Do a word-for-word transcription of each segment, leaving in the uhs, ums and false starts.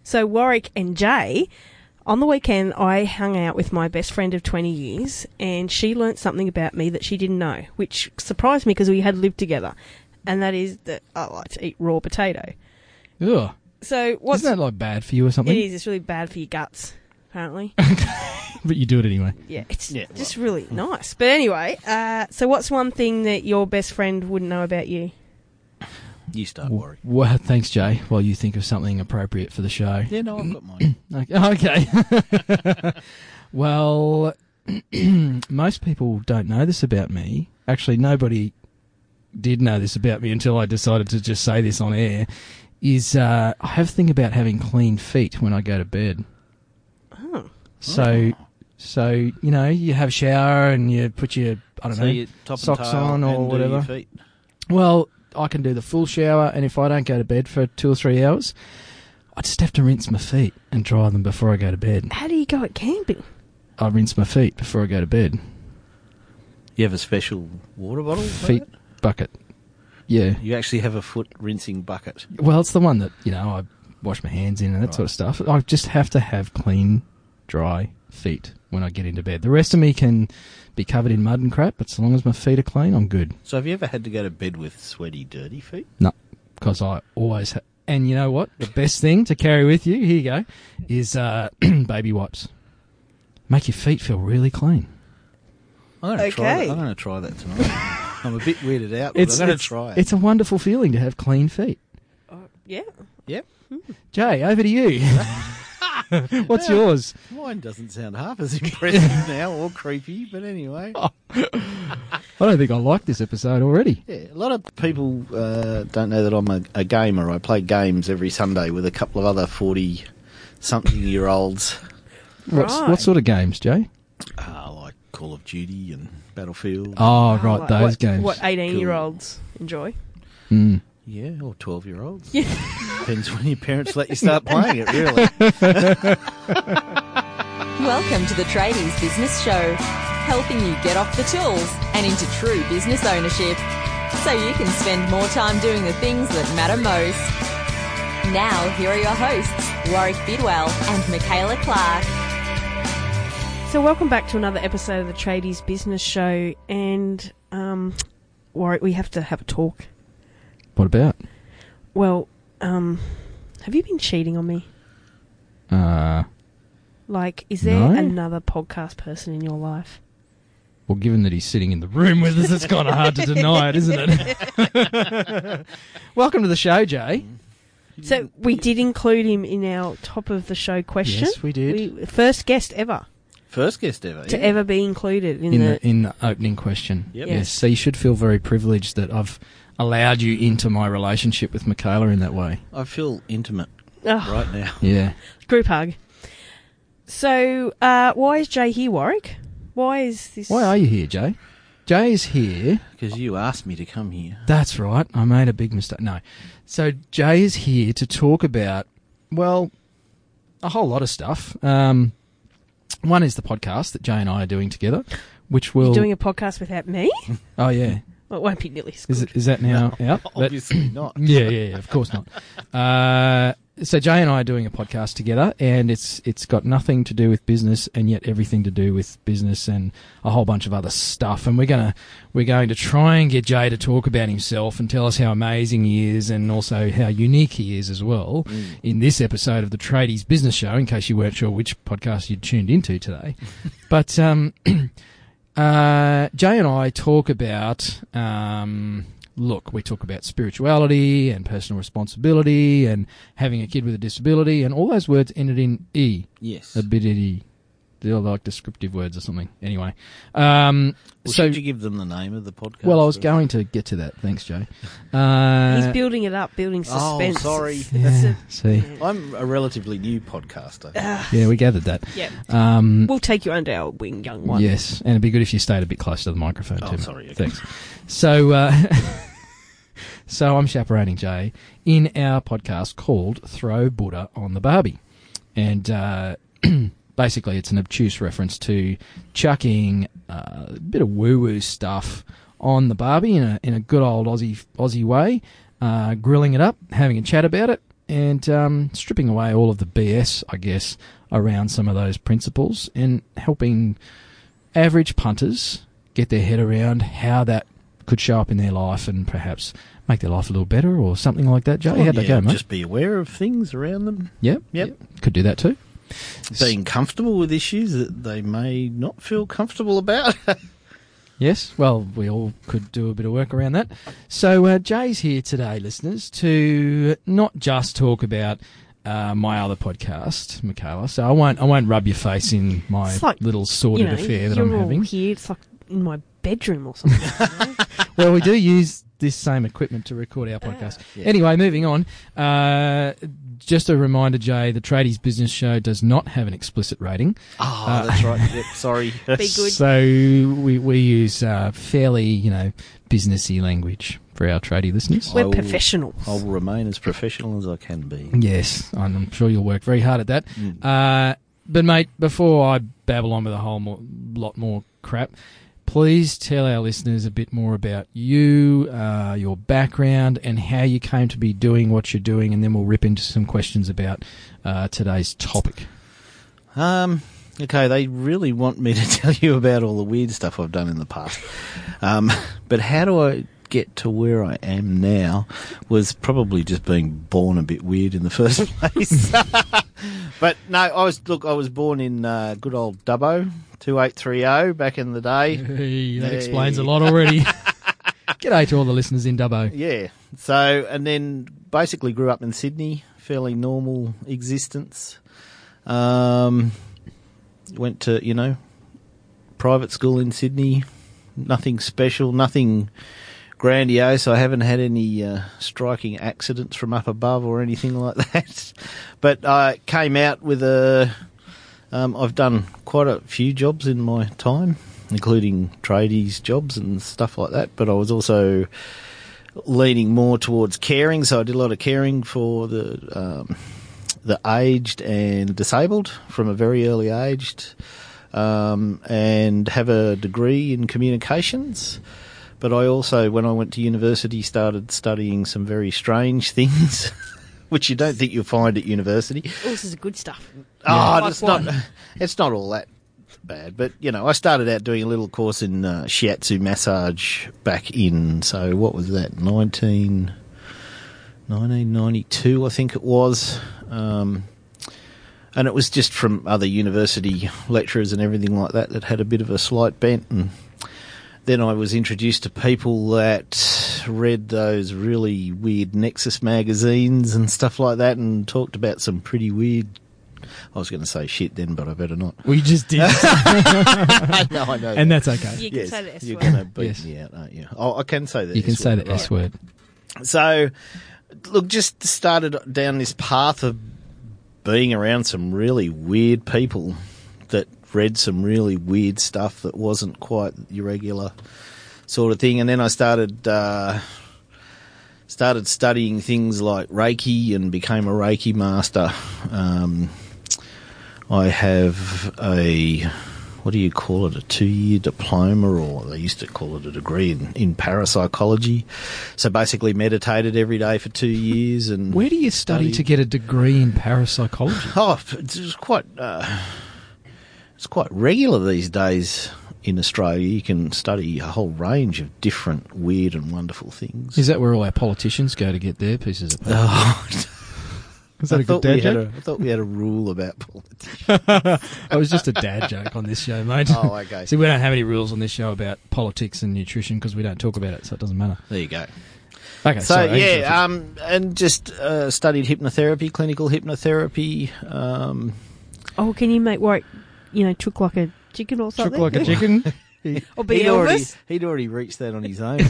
So Warwick and Jay, on the weekend I hung out with my best friend of twenty years, and she learnt something about me that she didn't know, which surprised me because we had lived together, and that is that I like to eat raw potato. Ugh. So what's... Isn't that like bad for you or something? It is. It's really bad for your guts, apparently. But you do it anyway. Yeah, it's Yeah, just well. really nice. But anyway, uh, so what's one thing that your best friend wouldn't know about you? You start worrying. Well, thanks, Jay, while you think of something appropriate for the show. Yeah, no, I've got mine. Okay. okay. Well, most people don't know this about me. Actually, nobody did know this about me until I decided to just say this on air, is uh, I have a thing about having clean feet when I go to bed. Oh. So... Oh. So, you know, you have a shower and you put your, I don't so know, you top and socks tail on or and do whatever. your feet. Well, I can do the full shower, and if I don't go to bed for two or three hours, I just have to rinse my feet and dry them before I go to bed. How do you go at camping? I rinse my feet before I go to bed. You have a special water bottle? for Feet that? bucket. Yeah. You actually have a foot rinsing bucket. Well, it's the one that, you know, I wash my hands in and that Right. sort of stuff. I just have to have clean, dry feet when I get into bed. The rest of me can be covered in mud and crap, but so long as my feet are clean, I'm good. So have you ever had to go to bed with sweaty, dirty feet? No, because I always ha- and you know what? The best thing to carry with you, here you go, is uh, baby wipes. Make your feet feel really clean. I'm going to try Okay. that. I'm going to try that tonight. I'm a bit weirded out, but It's, I'm going it's, to try it. it's a wonderful feeling to have clean feet. Uh, yeah. Yep. Jay, over to you. What's yours? Mine doesn't sound half as impressive now or creepy, but anyway. I don't think I like this episode already. Yeah, a lot of people uh, don't know that I'm a, a gamer. I play games every Sunday with a couple of other forty-something-year-olds. What's, Right. What sort of games, Jay? Uh, like Call of Duty and Battlefield. Oh, Oh, right, like those what, games. What eighteen-year-olds enjoy? Mm. Yeah, or twelve-year-olds. Depends when your parents let you start playing it, really. Welcome to the Tradies Business Show, helping you get off the tools and into true business ownership, so you can spend more time doing the things that matter most. Now, here are your hosts, Warwick Bidwell and Michaela Clark. So welcome back to another episode of the Tradies Business Show, and um, Warwick, we have to have a talk. What about? Well, um, have you been cheating on me? Uh, Like, is there No. another podcast person in your life? well, given that he's sitting in the room with us, it's kind of hard to deny it, isn't it? Welcome to the show, Jay. So we did include him in our top of the show question. Yes, we did. We, first guest ever First guest ever. to yeah. ever be included in, In the. the in the opening question. Yep. Yes, so you should feel very privileged that I've allowed you into my relationship with Michaela in that way. I feel intimate Oh, right now. Yeah. Group hug. So, uh, why is Jay here, Warwick? Why is this? Why are you here, Jay? Jay is here. Because you asked me to come here. That's right. I made a big mistake. No. So Jay is here to talk about, well, a whole lot of stuff. Um, one is the podcast that Jay and I are doing together, which will... You're doing a podcast without me? Oh, yeah. Well, it won't be nearly as Is, good. it, is that now out? That- Obviously not. Yeah, yeah, yeah, of course not. Uh, so Jay and I are doing a podcast together, and it's it's got nothing to do with business, and yet everything to do with business and a whole bunch of other stuff. And we're gonna we're going to try and get Jay to talk about himself and tell us how amazing he is, and also how unique he is as well. Mm. In this episode of the Tradies Business Show, in case you weren't sure which podcast you'd tuned into today, but um, uh, Jay and I talk about. Um, Look, we talk about spirituality and personal responsibility and having a kid with a disability, and all those words ended in E. Yes. Abidity. They're like descriptive words or something. Anyway. Um, Well, so, should you give them the name of the podcast? well, I was first? going to get to that. Thanks, Jay. Uh, He's building it up, building Oh, suspense. sorry. It's- yeah, it's see. I'm a relatively new podcaster. Yeah, we gathered that. a- yeah. Um, We'll take you under our wing, young one. yes, and it'd be good if you stayed a bit closer to the microphone, Oh, too. sorry, okay. Thanks. So, uh, so I'm chaperoning Jay in our podcast called Throw Buddha on the Barbie. And uh, basically it's an obtuse reference to chucking uh, a bit of woo-woo stuff on the Barbie in a in a good old Aussie Aussie way, uh, grilling it up, having a chat about it, and um, stripping away all of the B S, I guess, around some of those principles and helping average punters get their head around how that could show up in their life and perhaps make their life a little better or something like that. Jay, Oh, how'd yeah, that go, mate? just be aware of things around them. Yep. Yep. Could do that too. Being comfortable with issues that they may not feel comfortable about. Yes, well, we all could do a bit of work around that. So uh, Jay's here today, listeners, to not just talk about uh, my other podcast, Michaela. So I won't, I won't rub your face in my It's like, little sordid you know, affair that you're I'm all having. here. It's like in my bedroom or something. you know? Well, we do use this same equipment to record our podcast. Yeah. Anyway, moving on. Uh, just a reminder, Jay, the Tradies Business Show does not have an explicit rating. Oh, Uh, that's right. Yep, sorry. Be good. So we, we use uh, fairly, you know, businessy language for our tradie listeners. We're I will- professionals. I'll remain as professional as I can be. Yes, I'm sure you'll work very hard at that. Mm. Uh, but, mate, before I babble on with a whole more, lot more crap, please tell our listeners a bit more about you, uh, your background, and how you came to be doing what you're doing, and then we'll rip into some questions about uh, today's topic. Um, okay, they really want me to tell you about all the weird stuff I've done in the past. Um, but how do I get to where I am now was probably just being born a bit weird in the first place. But no, I was look, I was born in uh, good old Dubbo, two eight three zero back in the day. Hey, that Hey. explains a lot already. G'day to all the listeners in Dubbo. Yeah. So, and then basically grew up in Sydney, fairly normal existence. Um, went to, you know, private school in Sydney, nothing special, nothing grandiose. I haven't had any uh, striking accidents from up above or anything like that. But I came out with a... Um, I've done quite a few jobs in my time, including tradies jobs and stuff like that, but I was also leaning more towards caring, so I did a lot of caring for the um, the aged and disabled from a very early age, um, and have a degree in communications. But I also, when I went to university, started studying some very strange things, which you don't think you'll find at university. Oh, this is good stuff. Oh, Like it's not. what? It's not all that bad, but you know, I started out doing a little course in uh, shiatsu massage back in. So what was that? nineteen ninety-two, I think it was. Um, and it was just from other university lecturers and everything like that that had a bit of a slight bent. And then I was introduced to people that read those really weird Nexus magazines and stuff like that, and talked about some pretty weird. I was going to say shit then, but I better not. We just did. No, I know. And that's okay. You can Yes, say the S you're word. going to beat Yes. me out, aren't you? Oh, I can say that. You can say the right. S word. So, look, just started down this path of being around some really weird people that read some really weird stuff that wasn't quite your regular sort of thing. And then I started uh, started studying things like Reiki and became a Reiki master. Um, I have a, what do you call it, a two-year diploma, or they used to call it a degree in, in parapsychology. So basically meditated every day for two years. And Where do you study studied- to get a degree in parapsychology? Oh, it's quite, uh, it's quite regular these days in Australia. You can study a whole range of different weird and wonderful things. Is that where all our politicians go to get their pieces of paper? Oh, Is that I a good thought dad we had joke? a, I thought we had a rule about politics. It was just a dad joke on this show, mate. Oh, okay. See, we don't have any rules on this show about politics and nutrition because we don't talk about it, so it doesn't matter. There you go. Okay, So sorry, I interrupted. yeah, um, and just uh, studied hypnotherapy, clinical hypnotherapy. Um, Oh, can you make work, you know, chook like a chicken or something? Chook like a chicken. Or be he'd already Elvis? he'd already reached that on his own by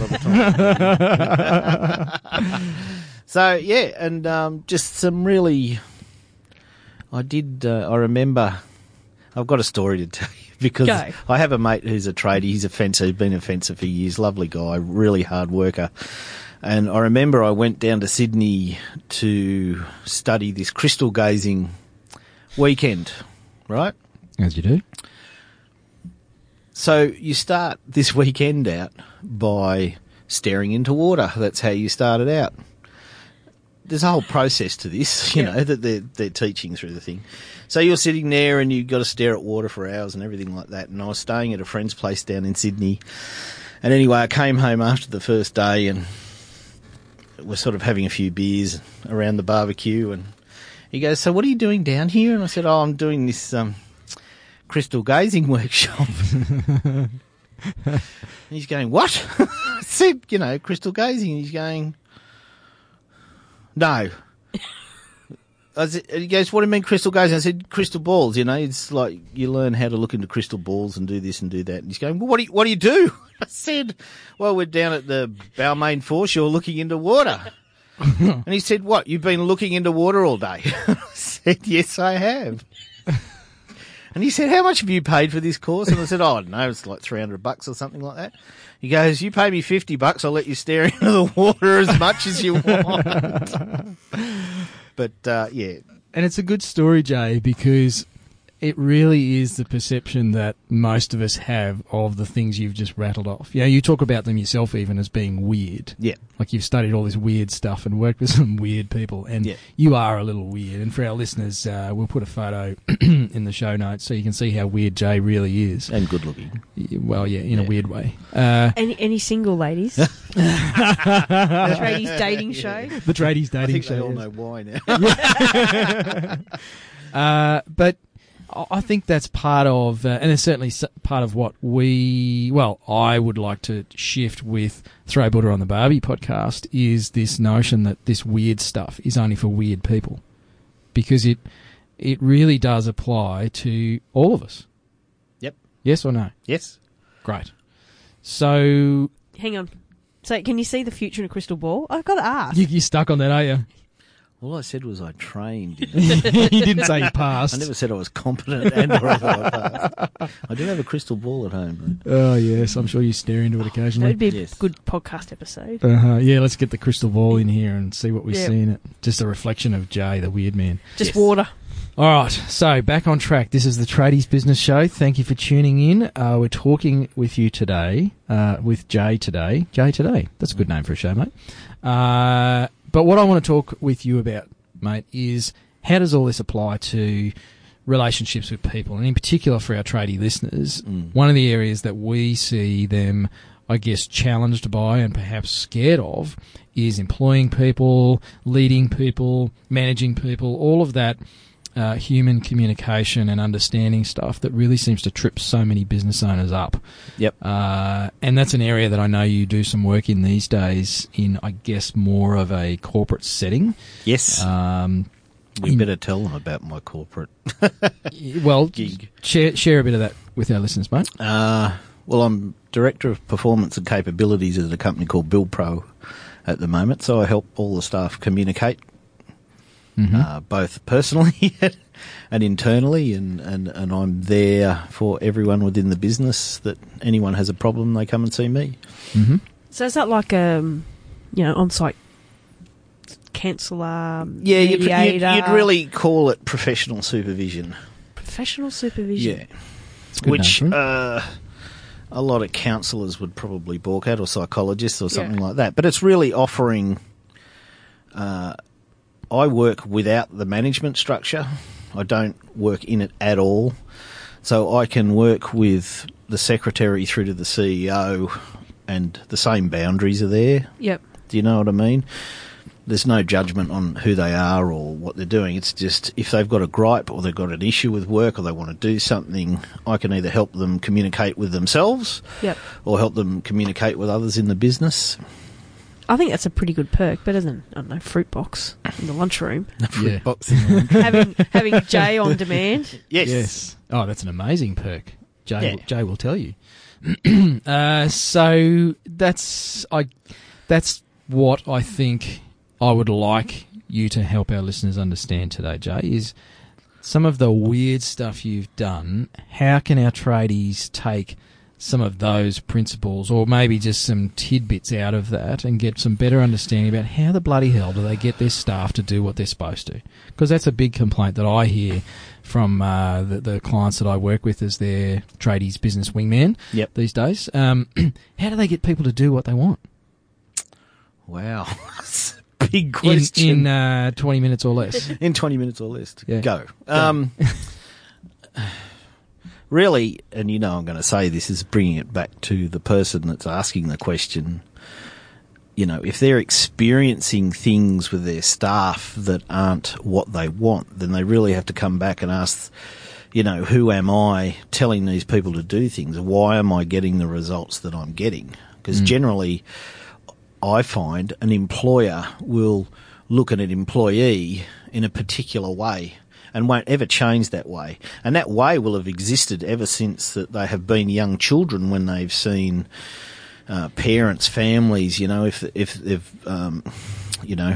the time. So yeah, and um, just some really. I did. Uh, I remember. I've got a story to tell you because Go. I have a mate who's a tradie. He's a fencer. He's been a fencer for years. Lovely guy, really hard worker. And I remember I went down to Sydney to study this crystal gazing weekend, right? As you do. So you start this weekend out by staring into water. That's how you started out. there's a whole process to this, you Yeah. know, that they're, they're teaching through the thing. So you're sitting there and you've got to stare at water for hours and everything like that. And I was staying at a friend's place down in Sydney. And anyway, I came home after the first day and we're sort of having a few beers around the barbecue. And he goes, "So what are you doing down here?" And I said, "Oh, I'm doing this um, crystal gazing workshop." And he's going, "What?" I said, "You know, crystal gazing." And he's going, "No." I said, he goes, "What do you mean crystal gazing?" I said, "Crystal balls, you know, it's like you learn how to look into crystal balls and do this and do that." And he's going, "Well, what do you, what do you do?" I said, "Well, we're down at the Balmain foreshore looking into water." And he said, "What, you've been looking into water all day?" I said, "Yes, I have." And he said, "How much have you paid for this course?" And I said, "Oh, I don't know, it's like three hundred bucks or something like that." He goes, "You pay me fifty bucks, I'll let you stare into the water as much as you want." But, uh, yeah. And it's a good story, Jay, because it really is the perception that most of us have of the things you've just rattled off. Yeah, you talk about them yourself even as being weird. Yeah. Like you've studied all this weird stuff and worked with some weird people, and Yeah. you are a little weird. And for our listeners, uh, we'll put a photo in the show notes so you can see how weird Jay really is. And good looking. Well, yeah, in a Yeah. weird way. Uh, Any any single ladies? Tradies dating show. the tradies I dating think show. they all yes. know why now. Uh, but I I think that's part of, uh, and it's certainly s- part of what we, well, I would like to shift with Throw Butter on the Barbie podcast is this notion that this weird stuff is only for weird people. Because it it really does apply to all of us. Yep. Yes or no? Yes. Great. So Hang on. So, can you see the future in a crystal ball? I've got to ask. you, you're stuck on that, are you? All I said was I trained. In it. You didn't say you passed. I never said I was competent and or I passed. I do have a crystal ball at home. Oh, yes. I'm sure you stare into it That occasionally. would be a Yes. good podcast episode. Uh-huh. Yeah, let's get the crystal ball in here and see what we Yeah. see in it. Just a reflection of Jay, the weird man. Just Yes. water. All right, so back on track. This is the Tradies Business Show. Thank you for tuning in. Uh, we're talking with you today, uh, with Jay today. Jay today. That's a good name for a show, mate. Uh, but what I want to talk with you about, mate, is how does all this apply to relationships with people, and in particular for our tradie listeners, Mm. one of the areas that we see them, I guess, challenged by and perhaps scared of is employing people, leading people, managing people, all of that uh, human communication and understanding stuff that really seems to trip so many business owners up. Yep. Uh, and that's an area that I know you do some work in these days in, I guess, more of a corporate setting. Yes. Um, you in- better tell them about my corporate. well, Gig. share, share a bit of that with our listeners, mate. Uh, well, I'm Director of Performance and Capabilities at a company called BuildPro at the moment, so I help all the staff communicate, Mm-hmm. uh, both personally and internally, and, and, and I'm there for everyone within the business that anyone has a problem, they come and see me. Mm-hmm. So, is that like a, um, you know, on-site counsellor, Yeah, you'd, you'd, mediator, you'd really call it professional supervision. professional supervision? Yeah. It's a good Which name for it. uh, a lot of counsellors would probably balk at, or psychologists or something Yeah. like that. But it's really offering... Uh, I work without the management structure. I don't work in it at all. So I can work with the secretary through to the C E O, and the same boundaries are there. Yep. Do you know what I mean? There's no judgment on who they are or what they're doing. It's just if they've got a gripe or they've got an issue with work or they want to do something, I can either help them communicate with themselves Yep. or help them communicate with others in the business. I think that's a pretty good perk, better than, I don't know, fruit box in the lunchroom. Yeah. Box in the- having having Jay on demand. yes. Yes. Oh, that's an amazing perk. Jay, Yeah. Jay will tell you. uh, so that's I. That's what I think I would like you to help our listeners understand today, Jay, is some of the weird stuff you've done. How can our tradies take some of those principles, or maybe just some tidbits out of that, and get some better understanding about how the bloody hell do they get their staff to do what they're supposed to? Because that's a big complaint that I hear from uh, the, the clients that I work with as their tradies business wingman Yep. these days. Um, how do they get people to do what they want? Wow. That's a big in, question. in uh, twenty minutes or less. In twenty minutes or less. Yeah. Go. Um, really, and you know I'm going to say this, is bringing it back to the person that's asking the question. You know, if they're experiencing things with their staff that aren't what they want, then they really have to come back and ask, you know, who am I telling these people to do things? Why am I getting the results that I'm getting? Because mm. generally, I find an employer will look at an employee in a particular way and won't ever change that way. And that way will have existed ever since that they have been young children, when they've seen uh, parents, families, you know, if, if they've, um, you know,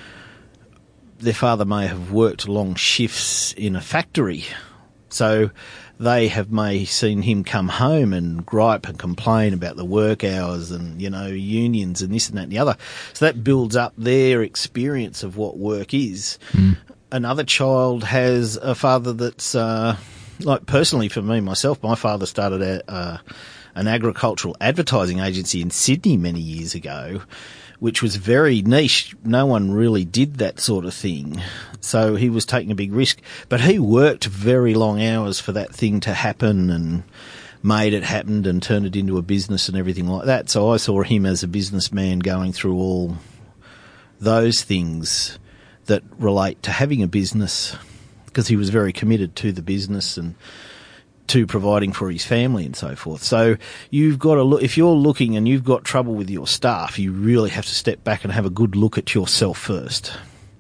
their father may have worked long shifts in a factory. So they have may seen him come home and gripe and complain about the work hours and, you know, unions and this and that and the other. So that builds up their experience of what work is. Mm. Another child has a father that's, uh, like personally for me, myself, my father started a, uh, an agricultural advertising agency in Sydney many years ago, which was very niche. No one really did that sort of thing. So he was taking a big risk. But he worked very long hours for that thing to happen and made it happen and turned it into a business and everything like that. So I saw him as a businessman going through all those things that relate to having a business, because he was very committed to the business and to providing for his family and so forth. So you've got to look, if you're looking and you've got trouble with your staff, you really have to step back and have a good look at yourself first.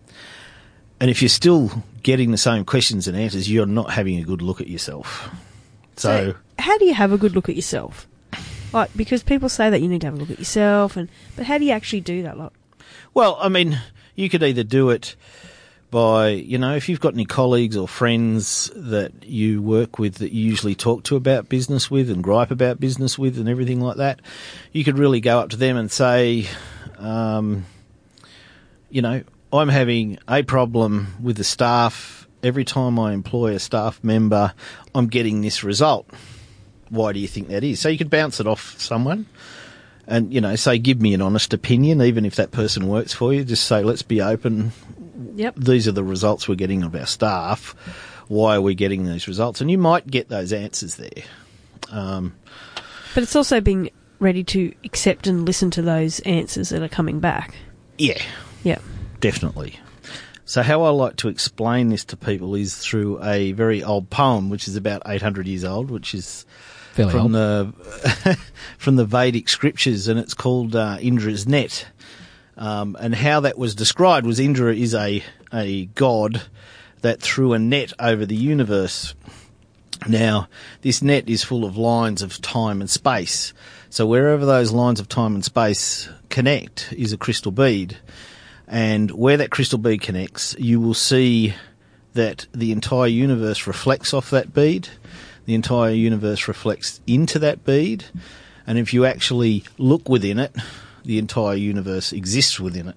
And if you're still getting the same questions and answers, you're not having a good look at yourself. So, so how do you have a good look at yourself? Like, because people say that you need to have a look at yourself, and but how do you actually do that? Like, well, I mean, you could either do it by, you know, if you've got any colleagues or friends that you work with that you usually talk to about business with and gripe about business with and everything like that, you could really go up to them and say, um, you know, I'm having a problem with the staff. Every time I employ a staff member, I'm getting this result. Why do you think that is? So you could bounce it off someone and, you know, say, give me an honest opinion, even if that person works for you. Just say, let's be open. Yep. These are the results we're getting of our staff. Why are we getting these results? And you might get those answers there. Um, but it's also being ready to accept and listen to those answers that are coming back. Yeah. Yeah. Definitely. So how I like to explain this to people is through a very old poem, which is about eight hundred years old, which is Fairly from old. the from the Vedic scriptures, and it's called uh, Indra's net. Um, and how that was described was Indra is a, a god that threw a net over the universe. Now, this net is full of lines of time and space. So wherever those lines of time and space connect is a crystal bead. And where that crystal bead connects, you will see that the entire universe reflects off that bead. The entire universe reflects into that bead. And if you actually look within it, the entire universe exists within it.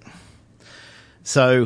So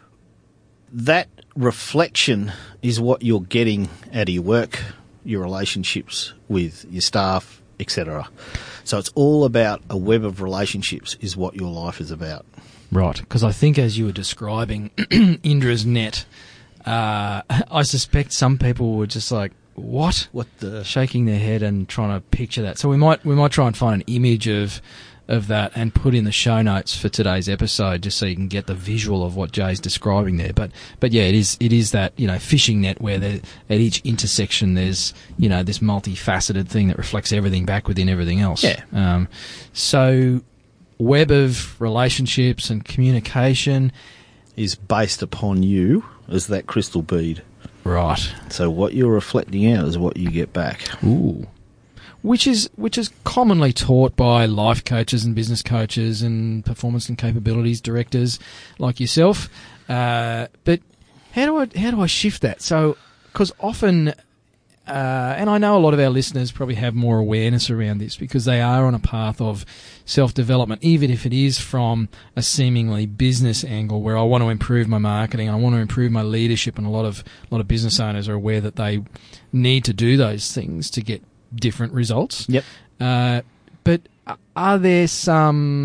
that reflection is what you're getting out of your work, your relationships with your staff, et cetera. So it's all about a web of relationships is what your life is about. Right, because I think as you were describing Indra's net, uh, I suspect some people were just like, what? What the? Shaking their head and trying to picture that. So we might we might try and find an image of of that and put in the show notes for today's episode, just so you can get the visual of what Jay's describing there. But but yeah, it is it is that, you know, fishing net where there, at each intersection there's, you know, this multifaceted thing that reflects everything back within everything else. Yeah. Um, so web of relationships and communication is based upon you as that crystal bead. Right. So what you're reflecting out is what you get back. Ooh. Which is which is commonly taught by life coaches and business coaches and performance and capabilities directors like yourself. Uh, but how do I how do I shift that? So, because often, uh, and I know a lot of our listeners probably have more awareness around this because they are on a path of self-development, even if it is from a seemingly business angle where I want to improve my marketing, I want to improve my leadership, and a lot of a lot of business owners are aware that they need to do those things to get different results. Yep. Uh, but are there some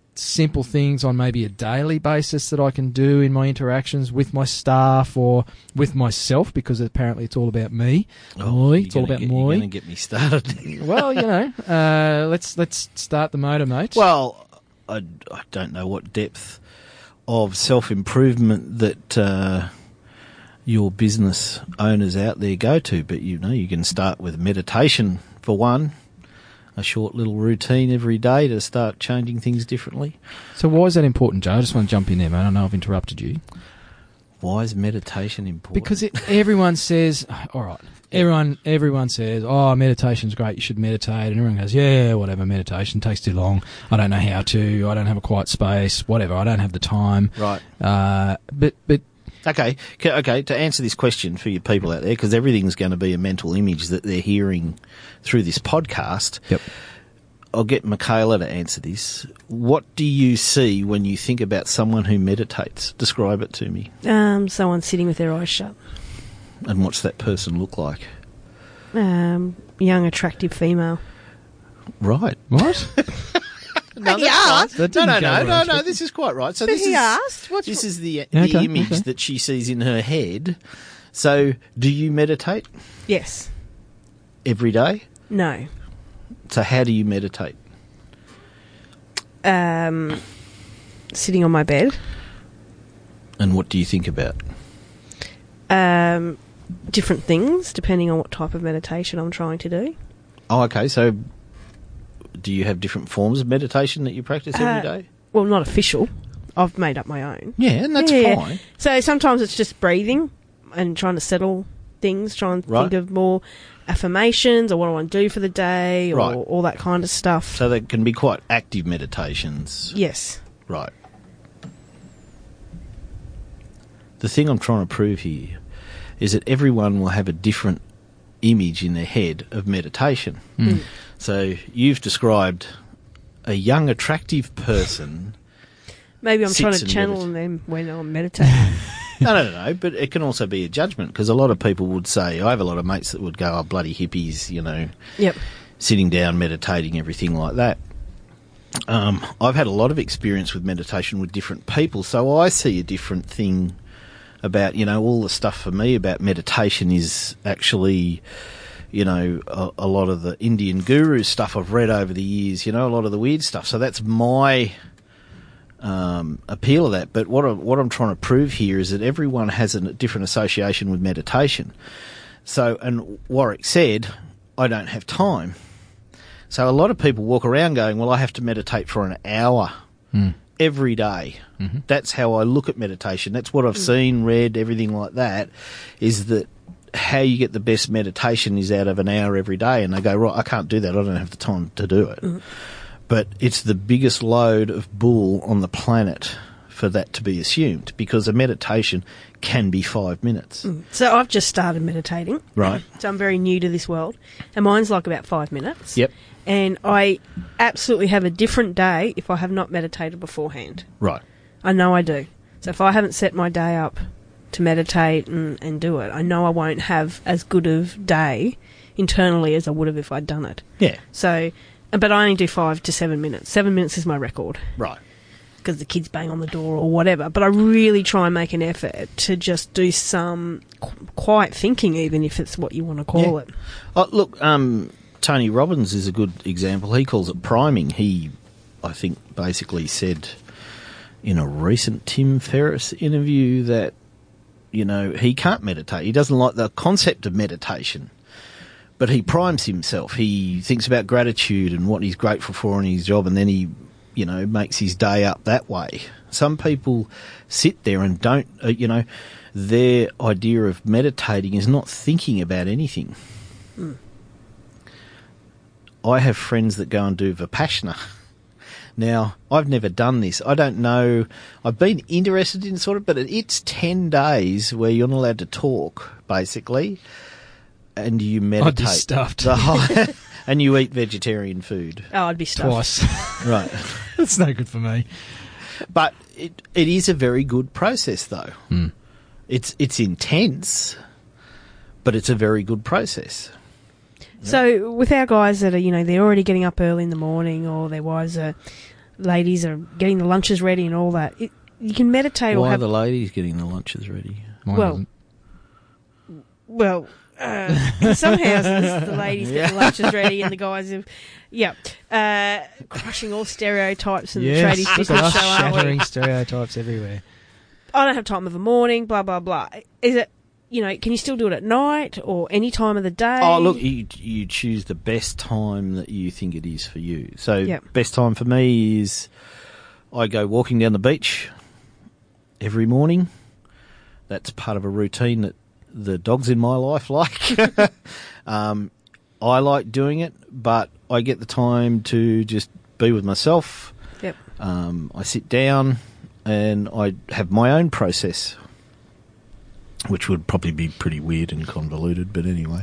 simple things on maybe a daily basis that I can do in my interactions with my staff or with myself, because apparently it's all about me. Oh, Oi, it's all about get, moi. You're going to get me started. Well, you know, uh, let's let's start the motor, mate. Well, I, I don't know what depth of self-improvement that uh, your business owners out there go to, but, you know, you can start with meditation for one, a short little routine every day to start changing things differently. So why is that important, Joe? I just want to jump in there, man. I know I've interrupted you. Why is meditation important? Because it, everyone says, all right, everyone everyone says, oh, meditation's great, you should meditate. And everyone goes, yeah, whatever, meditation takes too long. I don't know how to. I don't have a quiet space, whatever. I don't have the time. Right. Uh, but, but Okay, K- okay. To answer this question for your people out there, because everything's going to be a mental image that they're hearing through this podcast. Yep. I'll get Michaela to answer this. What do you see when you think about someone who meditates? Describe it to me. Um, someone sitting with their eyes shut. And what's that person look like? Um, young, attractive female. Right. what? No, He that's asked. fine. That No, didn't no, go no, where I no, no. expected. This is quite right. So But this he is asked. What's this is the Yeah, the okay, image okay. that she sees in her head. So, do you meditate Yes. every day? No. So, how do you meditate? Um, sitting on my bed. And what do you think about? Um, different things depending on what type of meditation I'm trying to do. Oh, okay. So, do you have different forms of meditation that you practice every Uh, day? Well, not official. I've made up my own. Yeah, and that's Yeah, yeah. fine. So sometimes it's just breathing and trying to settle things, trying to Right. think of more affirmations or what I want to do for the day or Right. all that kind of stuff. So, they can be quite active meditations. Yes. Right. The thing I'm trying to prove here is that everyone will have a different image in their head of meditation. Mm. So you've described a young, attractive person. Maybe I'm trying Sits to and channel medit- them when I'm meditating. No, no, no, no, but it can also be a judgment, because a lot of people would say, I have a lot of mates that would go, oh, bloody hippies, you know, Yep. sitting down, meditating, everything like that. Um, I've had a lot of experience with meditation with different people, so I see a different thing about, you know, all the stuff for me about meditation is actually, you know, a, a lot of the Indian guru stuff I've read over the years, you know, a lot of the weird stuff. So that's my um, appeal of that. But what, I, what I'm trying to prove here is that everyone has a different association with meditation. So, and Warwick said, I don't have time. So a lot of people walk around going, well, I have to meditate for an hour Mm. every day. Mm-hmm. That's how I look at meditation. That's what I've seen, read, everything like that, is that how you get the best meditation is out of an hour every day. And they go, right, I can't do that. I don't have the time to do it. Mm. But it's the biggest load of bull on the planet for that to be assumed, because a meditation can be five minutes. So I've just started meditating. Right. So I'm very new to this world. And mine's like about five minutes. Yep. And I absolutely have a different day if I have not meditated beforehand. Right. I know I do. So if I haven't set my day up to meditate and, and do it, I know I won't have as good of day internally as I would have if I'd done it. Yeah. So, but I only do five to seven minutes. Seven minutes is my record Right. because the kids bang on the door or whatever. But I really try and make an effort to just do some qu- quiet thinking, even if it's what you want to call Yeah. it. Oh, look, um, Tony Robbins is a good example. He calls it priming. He, I think, basically said in a recent Tim Ferriss interview that, you know, he can't meditate. He doesn't like the concept of meditation. But he primes himself. He thinks about gratitude and what he's grateful for in his job, and then he, you know, makes his day up that way. Some people sit there and don't, uh, you know, their idea of meditating is not thinking about anything. Mm. I have friends that go and do Vipassana. Now, I've never done this. I don't know. I've been interested in sort of, but it's ten days where you're not allowed to talk, basically, and you meditate. I'd be stuffed. The whole, and you eat vegetarian food. Oh, I'd be stuffed. Twice. Right. That's no good for me. But it it is a very good process, though. Mm. It's it's intense, but it's a very good process. So with our guys that are, you know, they're already getting up early in the morning, or their wives are ladies are getting the lunches ready and all that. It, you can meditate or Why are have... the ladies getting the lunches ready? Mine Well, doesn't. Well, uh, in some houses, the ladies get the lunches ready and the guys have, yeah, uh, crushing all stereotypes and the Yes, tradies look business at us show, aren't we? shattering stereotypes everywhere. I don't have time of the morning, blah, blah, blah. Is it, you know, can you still do it at night or any time of the day? Oh, look, you, you choose the best time that you think it is for you. So, Yep. best time for me is I go walking down the beach every morning. That's part of a routine that the dogs in my life like. um, I like doing it, but I get the time to just be with myself. Yep. Um, I sit down and I have my own process, which would probably be pretty weird and convoluted, but anyway.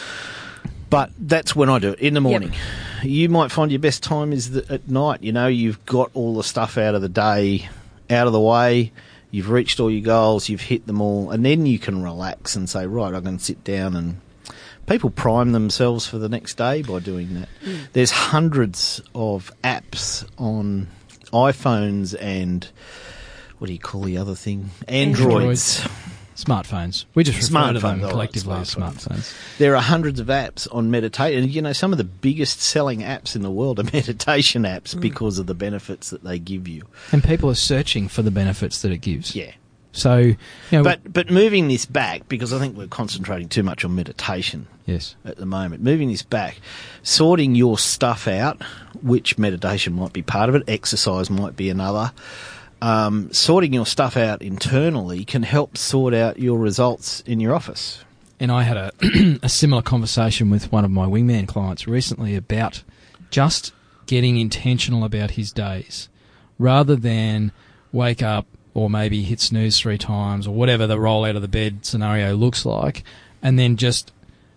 But that's when I do it, in the morning. Yep. You might find your best time is the, at night. You know, you've got all the stuff out of the day out of the way. You've reached all your goals, you've hit them all, and then you can relax and say, right, I'm going to sit down. And people prime themselves for the next day by doing that. Mm. There's hundreds of apps on iPhones and, what do you call the other thing? Androids. Androids. Smartphones. We just refer to them collectively as smartphones. There are hundreds of apps on meditation. And, you know, some of the biggest selling apps in the world are meditation apps mm. because of the benefits that they give you. And people are searching for the benefits that it gives. Yeah. So, you know, but but moving this back, because I think we're concentrating too much on meditation yes. at the moment, moving this back, sorting your stuff out, which meditation might be part of it, exercise might be another. Um, sorting your stuff out internally can help sort out your results in your office. And I had a, a similar conversation with one of my wingman clients recently about just getting intentional about his days rather than wake up or maybe hit snooze three times or whatever the roll out of the bed scenario looks like, and then just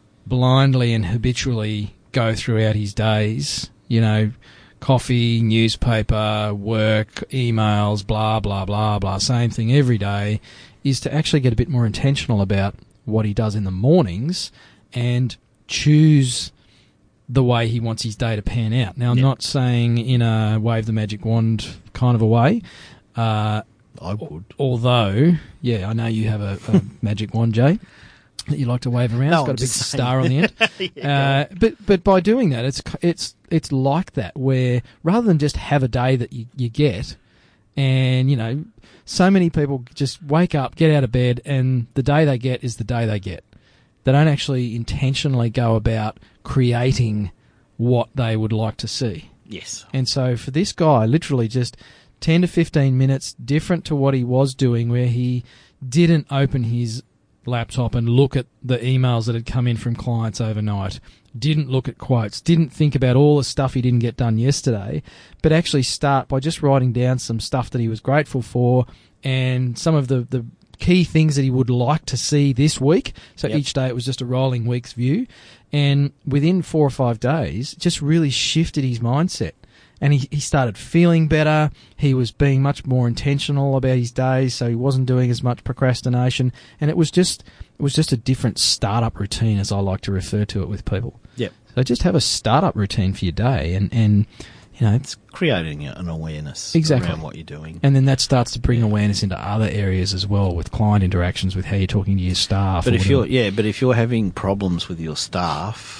blindly and habitually go throughout his days, you know, coffee, newspaper, work, emails, blah, blah, blah, blah, same thing every day, is to actually get a bit more intentional about what he does in the mornings and choose the way he wants his day to pan out. Now, I'm yep. not saying in a wave the magic wand kind of a way. Uh, I would. Although, yeah, I know you have a, a magic wand, Jay, that you like to wave around. No, it's got I'm a big just star on the end. yeah, uh, but but by doing that, it's it's it's like that, where rather than just have a day that you, you get, and, you know, so many people just wake up, get out of bed, and the day they get is the day they get. They don't actually intentionally go about creating what they would like to see. Yes. And so for this guy, literally just ten to fifteen minutes, different to what he was doing, where he didn't open his laptop and look at the emails that had come in from clients overnight, didn't look at quotes, didn't think about all the stuff he didn't get done yesterday, but actually start by just writing down some stuff that he was grateful for and some of the, the key things that he would like to see this week. So yep. each day it was just a rolling week's view. And within four or five days, it just really shifted his mindset. And he, he started feeling better. He was being much more intentional about his days, so he wasn't doing as much procrastination. And it was just it was just a different startup routine, as I like to refer to it with people. Yep. So just have a startup routine for your day, and, and you know, it's creating an awareness exactly. around what you're doing. And then that starts to bring awareness into other areas as well, with client interactions, with how you're talking to your staff. But if whatever. you're yeah, but if you're having problems with your staff,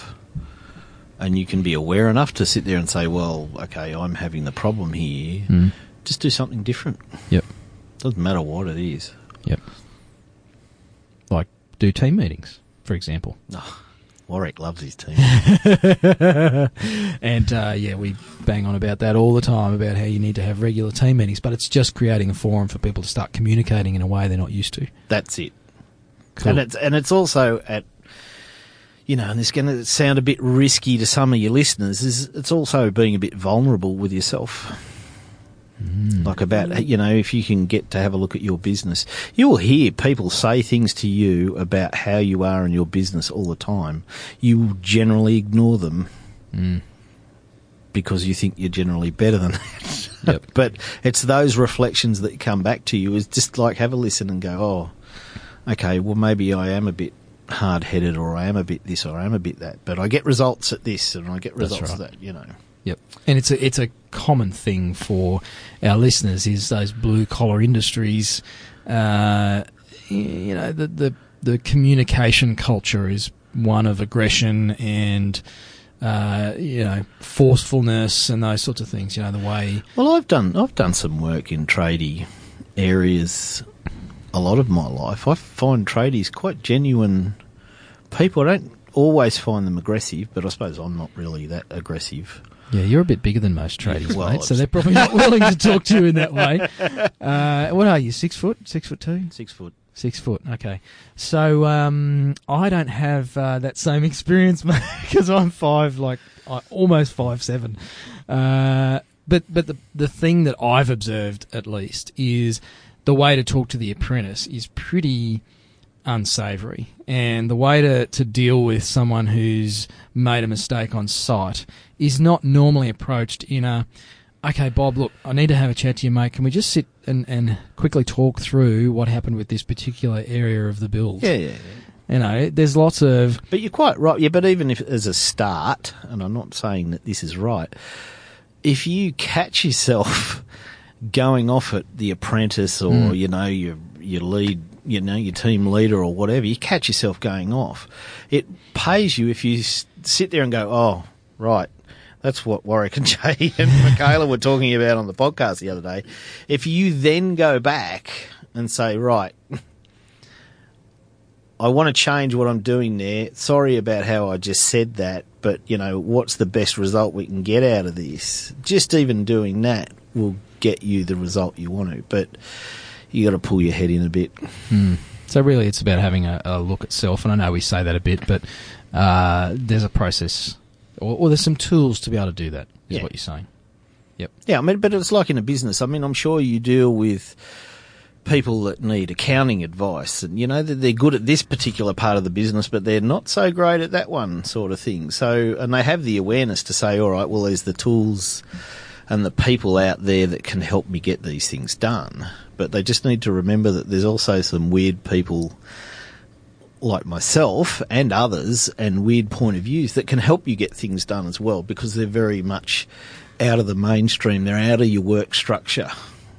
and you can be aware enough to sit there and say, well, okay, I'm having the problem here, mm. just do something different. Yep. Doesn't matter what it is. Yep. Like do team meetings, for example. Oh, Warwick loves his team. And, uh, yeah, we bang on about that all the time, about how you need to have regular team meetings, but it's just creating a forum for people to start communicating in a way they're not used to. That's it. Cool. And it's, and it's also at, you know, and it's going to sound a bit risky to some of your listeners, is it's also being a bit vulnerable with yourself. Mm. Like about, you know, if you can get to have a look at your business, you will hear people say things to you about how you are in your business all the time. You will generally ignore them mm. because you think you're generally better than that. Yep. But it's those reflections that come back to you, is just like have a listen and go, oh, okay, well maybe I am a bit hard-headed, or I am a bit this, or I am a bit that, but I get results at this and I get results right. at that, you know. Yep. And it's a it's a common thing for our listeners is those blue collar industries. Uh, you know, the, the the communication culture is one of aggression and uh, you know, forcefulness and those sorts of things. You know, the way. Well, I've done I've done some work in tradie areas a lot of my life. I find tradies quite genuine people. I don't always find them aggressive, but I suppose I'm not really that aggressive. Yeah, you're a bit bigger than most tradies, Well, mate, so they're probably not willing to talk to you in that way. Uh, what are you, six foot? Six foot two? Six foot. Six foot, okay. So um, I don't have uh, that same experience, mate, because I'm five, like I, almost five seven. Uh, but but the the thing that I've observed, at least, is the way to talk to the apprentice is pretty unsavoury, and the way to, to deal with someone who's made a mistake on site is not normally approached in a, okay, Bob, look, I need to have a chat to you, mate. Can we just sit and, and quickly talk through what happened with this particular area of the build? Yeah, yeah, yeah. You know, there's lots of... But you're quite right. Yeah, but even if as a start, and I'm not saying that this is right, if you catch yourself going off at the apprentice or, mm. you know, your your lead, you know, your team leader or whatever, you catch yourself going off, it pays you if you s- sit there and go, oh, right, that's what Warwick and Jay and Michaela were talking about on the podcast the other day. If you then go back and say, right, I want to change what I'm doing there. Sorry about how I just said that, but, you know, what's the best result we can get out of this? Just even doing that will get you the result you want to, but you got to pull your head in a bit. Hmm. So really it's about having a, a look at self, and I know we say that a bit, but uh, there's a process, or, or there's some tools to be able to do that, is yeah. what you're saying. Yep. Yeah, I mean, but it's like in a business. I mean, I'm sure you deal with people that need accounting advice, and you know that they're good at this particular part of the business, but they're not so great at that one, sort of thing. So, and they have the awareness to say, all right, well, there's the tools and the people out there that can help me get these things done. But they just need to remember that there's also some weird people like myself and others and weird point of views that can help you get things done as well, because they're very much out of the mainstream. They're out of your work structure.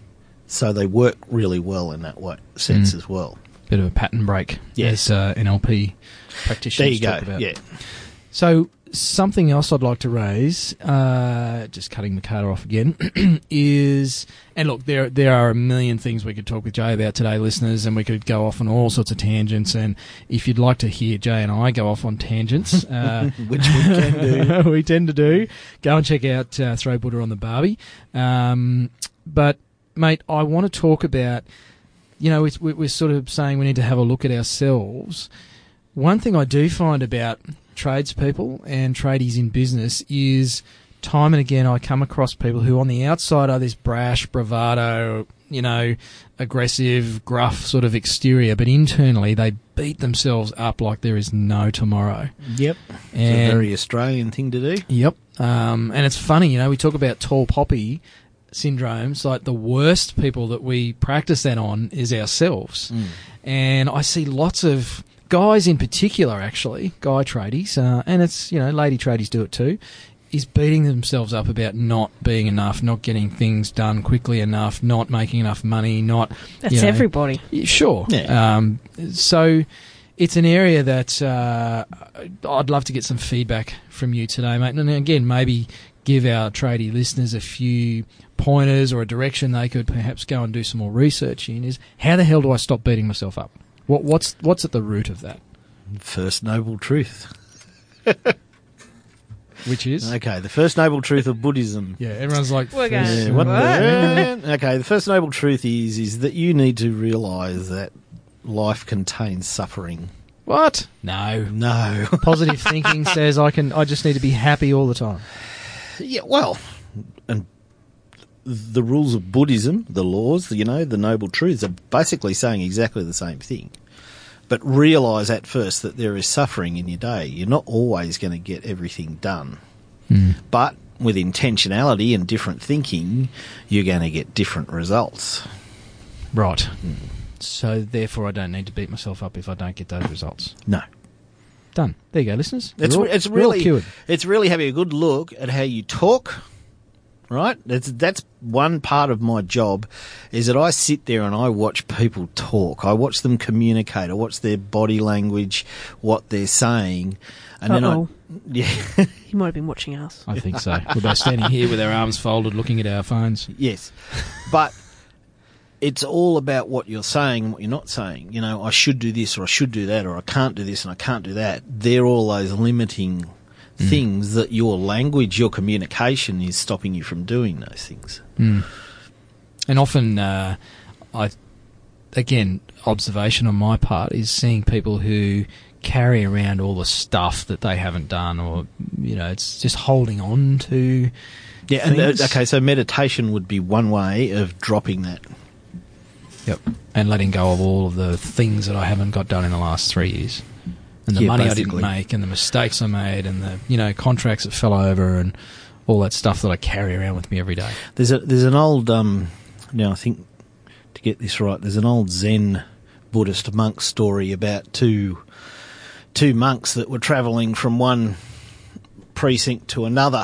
So they work really well in that way, sense mm. as well. Bit of a pattern break, yes. as uh, N L P practitioners there you talk go. about. Yeah. So something else I'd like to raise, uh, just cutting Mikhaila off again, is, and look, there there are a million things we could talk with Jay about today, listeners, and we could go off on all sorts of tangents, and if you'd like to hear Jay and I go off on tangents, uh, which we can do, we tend to do, go and check out uh, Throw Buddha on the Barbie. Um, but, mate, I want to talk about, you know, it's, we're sort of saying we need to have a look at ourselves. One thing I do find about tradespeople and tradies in business is time and again I come across people who on the outside are this brash, bravado, you know, aggressive, gruff sort of exterior, but internally they beat themselves up like there is no tomorrow. Yep. And, it's a very Australian thing to do. Yep. Um, and it's funny, you know, we talk about tall poppy syndromes, like the worst people that we practice that on is ourselves. Mm. And I see lots of guys in particular, actually, guy tradies, uh, and it's, you know, lady tradies do it too, is beating themselves up about not being enough, not getting things done quickly enough, not making enough money, not... That's you know, everybody. Sure. Yeah. Um, so it's an area that uh, I'd love to get some feedback from you today, mate. And again, maybe give our tradie listeners a few pointers or a direction they could perhaps go and do some more research in, is how the hell do I stop beating myself up? What, what's what's at the root of that? First noble truth. Which is? Okay, the first noble truth of Buddhism. Yeah, everyone's like... We're going, Yeah, what the- okay, the first noble truth is is that you need to realise that life contains suffering. What? No. No. Positive thinking says I can. I just need to be happy all the time. Yeah, well, and the rules of Buddhism, the laws, you know, the noble truths are basically saying exactly the same thing. But realise at first that there is suffering in your day. You're not always going to get everything done. Mm. But with intentionality and different thinking, you're going to get different results. Right. Mm. So therefore I don't need to beat myself up if I don't get those results. No. Done. There you go, listeners. It's You're all- re- it's you're all really cured. it's really having a good look at how you talk. Right, that's that's one part of my job, is that I sit there and I watch people talk. I watch them communicate. I watch their body language, what they're saying, and Uh-oh. then I yeah He might have been watching us. I think so. We're both standing here with our arms folded, looking at our phones. yes, but it's all about what you're saying and what you're not saying. You know, I should do this or I should do that, or I can't do this and I can't do that. They're all those limiting things that your language, your communication is stopping you from doing those things. Mm. And often, uh, I again, observation on my part is seeing people who carry around all the stuff that they haven't done, or, you know, it's just holding on to Yeah, and things. uh, okay, so meditation would be one way of dropping that. Yep. And letting go of all of the things that I haven't got done in the last three years. And the Yeah, money basically. I didn't make, and the mistakes I made, and the, you know, contracts that fell over, and all that stuff that I carry around with me every day. There's a there's an old um now I think to get this right, there's an old Zen Buddhist monk story about two two monks that were travelling from one precinct to another,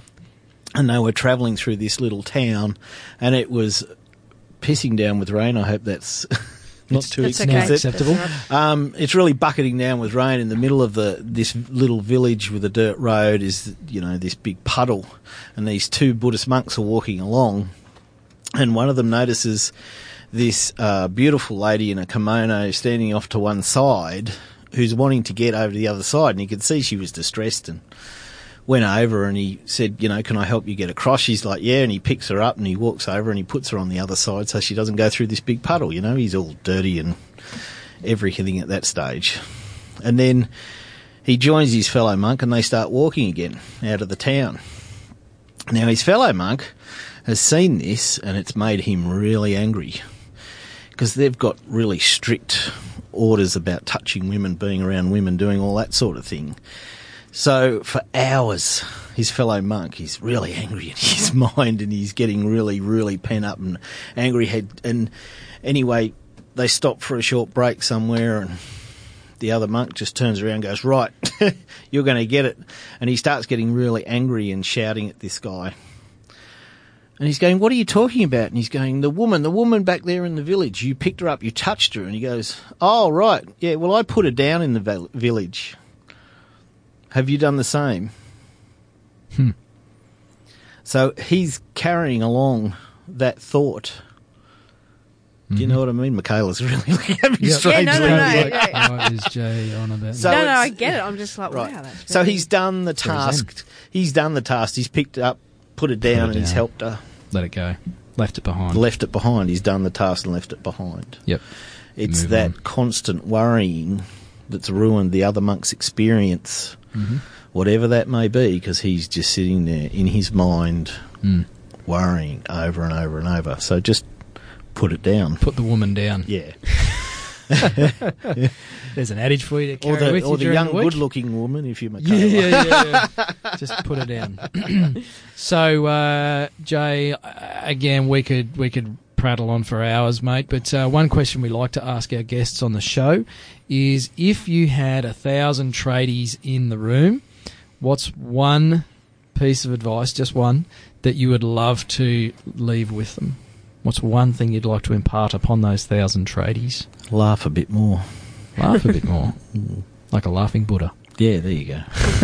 and they were travelling through this little town, and it was pissing down with rain. I hope that's not too That's now okay. acceptable. That's all right. Um, it's really bucketing down with rain. In the middle of the this little village with a dirt road is, you know, this big puddle, and these two Buddhist monks are walking along, and one of them notices this uh, beautiful lady in a kimono standing off to one side, who's wanting to get over to the other side, and he could see she was distressed, and went over and he said, you know, can I help you get across? She's like, yeah, and he picks her up and he walks over and he puts her on the other side so she doesn't go through this big puddle, you know. He's all dirty and everything at that stage. And then he joins his fellow monk and they start walking again out of the town. Now, his fellow monk has seen this and it's made him really angry, because they've got really strict orders about touching women, being around women, doing all that sort of thing. So for hours, his fellow monk is really angry in his mind, and he's getting really, really pent up and angry. Head and anyway, they stop for a short break somewhere, and the other monk just turns around and goes, right, you're going to get it. And he starts getting really angry and shouting at this guy. And he's going, what are you talking about? And he's going, the woman, the woman back there in the village, you picked her up, you touched her. And he goes, oh, right, yeah, well, I put her down in the val- village. Have you done the same? Hmm. So he's carrying along that thought. Do you know what I mean? Michaela's really looking at me Yep. strangely. Yeah, no, no, no. Like, yeah. what is Jay on about? So no, no, it's- I get it. I'm just like, Right. wow. That's So very- he's done the very task. He's done the task. He's picked it up, put it down, it and he's down. helped her. Let it go. Left it behind. Left it behind. He's done the task and left it behind. Yep. It's Move that on. constant worrying that's ruined the other monk's experience, Mm-hmm. whatever that may be, because he's just sitting there in his mind Mm. worrying over and over and over. So just put it down. Put the woman down. Yeah. There's an adage for you to Or carry the, with or you the during young, the week. good-looking woman, if you're Yeah, Michaela. yeah, yeah, yeah. Just put it down. So, uh, Jay, uh, again, we could we could prattle on for hours, mate. But uh, one question we like to ask our guests on the show is: if you had a thousand tradies in the room, what's one piece of advice, just one, that you would love to leave with them? What's one thing you'd like to impart upon those thousand tradies? Laugh a bit more. Laugh a bit more, like a laughing Buddha. Yeah, there you go.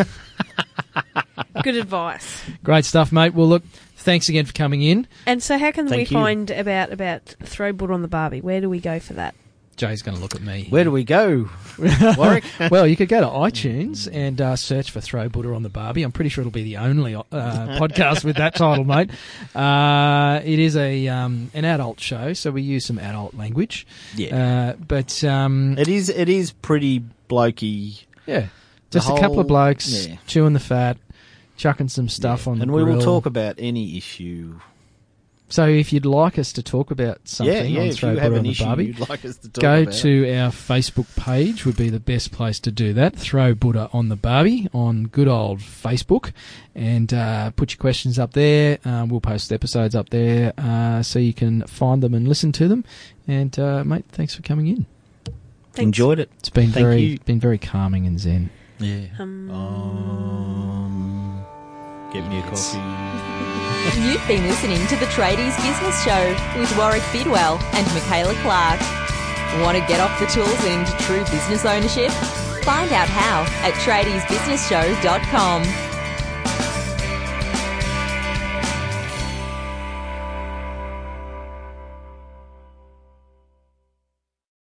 good advice. Great stuff, mate. Well, look, thanks again for coming in. And so, how can Thank we you. find about about Throw Buddha on the Barbie? Where do we go for that? Jay's going to look at me. Where do we go, Warwick? Well, you could go to iTunes and uh, search for Throw Buddha on the Barbie. I'm pretty sure it'll be the only uh, podcast with that title, mate. Uh, it is a um, an adult show, so we use some adult language. Yeah. Uh, but, um, It is It is pretty blokey. yeah, just The a couple of whole- blokes yeah. chewing the fat, chucking some stuff on the And we will grill. talk about any issue. So if you'd like us to talk about something yeah, yeah. on If Throw you Buddha have on an the issue Barbie, you'd like us to talk go about. to our Facebook page would be the best place to do that. Throw Buddha on the Barbie on good old Facebook, and uh, put your questions up there. Um, we'll post episodes up there uh, so you can find them and listen to them. And uh, mate, thanks for coming in. Thanks. Enjoyed it. It's been Thank very you. been very calming and zen. Yeah. Um, Um, get me a coffee. You've been listening to the Tradies Business Show with Warwick Bidwell and Michaela Clark. Want to get off the tools and into true business ownership? Find out how at tradies business show dot com.